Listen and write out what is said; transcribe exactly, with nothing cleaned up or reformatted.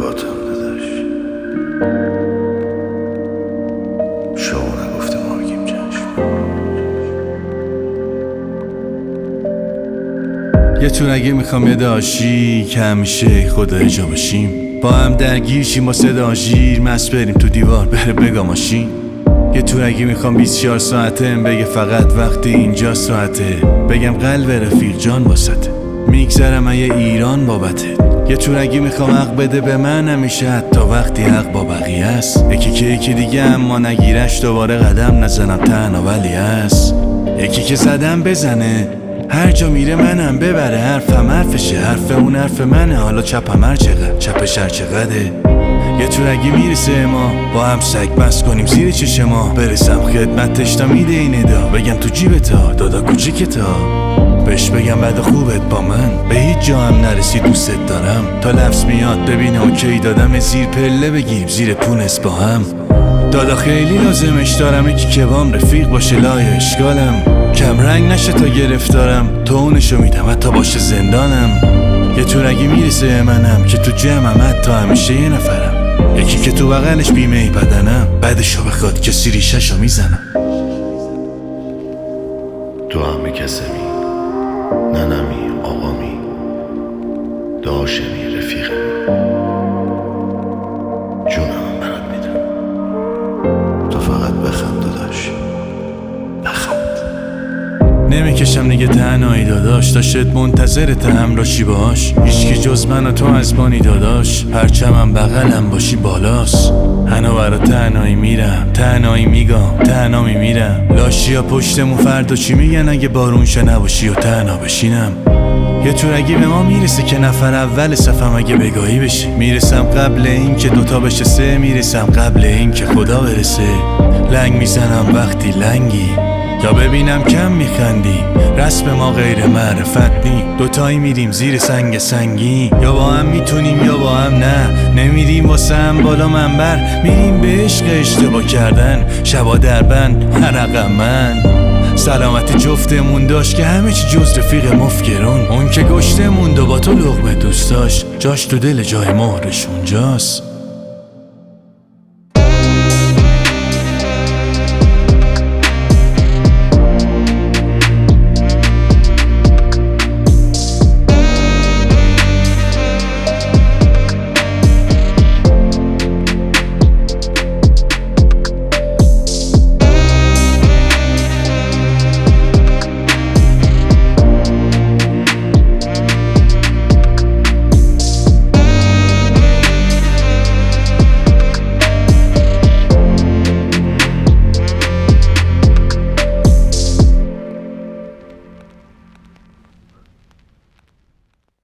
باتم داداش. شما نگفته ما بگیم چشم. یه تونگی میخوام یه داشی که همیشه خدا جا باشیم، با هم درگیر شیم با صدا ژیر، مست بریم تو دیوار بره بگا ماشین. یه تونگی میخوام بیست و چهار ساعته بگه فقط وقتی اینجا ساعته، بگم قلب رفیق جان واسطه، میگذرم یه ایران بابته. یه تونگی میخوام حق بده به من همیشه، حتی وقتی حق با بقیه است. یکی که یکی دیگه اما نگیرش دوباره قدم نزنم تنها ولی هست. یکی که زدم بزنه هر جا میره منم ببره، حرفم حرفشه حرف اون حرف منه، حالا چپم هر چقدر چپش هر چقدره. یه تونگی میرسه ما با هم سگ بس کنیم زیر چشم ما، برسم خدمتش تا میده این ادا، بگم تو جیبتا دادا کوچیکتا، بهش بگم بعد خوبت با من به هیچ جا هم نرسی دوستت دارم، تا لفظ میاد ببینه اوکی دادم زیر پله بگیریم زیر پونس با هم. دادا خیلی لازمش دارم یکی که بام رفیق باشه لای اشکالم، کم رنگ نشه تا گرفتارم، تو اونشو میدم حتی باشه زندانم. یه تونگی میرسه منم که تو جمعم حتی همیشه یه نفرم، یکی که تو بغلش بیمه بدنم، بعدشو بخواد کسی ریشه‌شو میزنم. تو هم کسمی، ننمی، آقامی، داشمی، رفیقمی، جونم برات میدم. تو فقط بخند داداش، بخند. نمیکشم دیگه تنهایی داداش، داشت منتظرت همراهی باش، هیچکی جز من و تو از بانی داداش، پرچمم بغلم باشی بالاست. هنو برا تنهایی میرم، تنهایی میگم، تنها میمیرم، لاشیا پشتمون فردا چی میگن اگه بارون شه نباشی و تنها بشینم. یه تونگی به ما میرسه که نفر اول صفم اگه بگاهی بشه، میرسم قبل این که دوتا بشه سه، میرسم قبل این که خدا برسه. لنگ میزنم وقتی لنگی یا ببینم کم میخندی، رسم ما غیر معرفت نی، دوتایی میریم زیر سنگ سنگی، یا با هم میتونیم یا با هم نه، نمیریم واسه هم بالا منبر، میریم به عشق اشتباه کردن، شبا در بند مرقم من. سلامتی جفتمون داشت که همه چی جز رفیق مفکرون، اون که گشته موند و با تو لقمه دوست داشت، جاش تو دل جای مهرش اونجاست.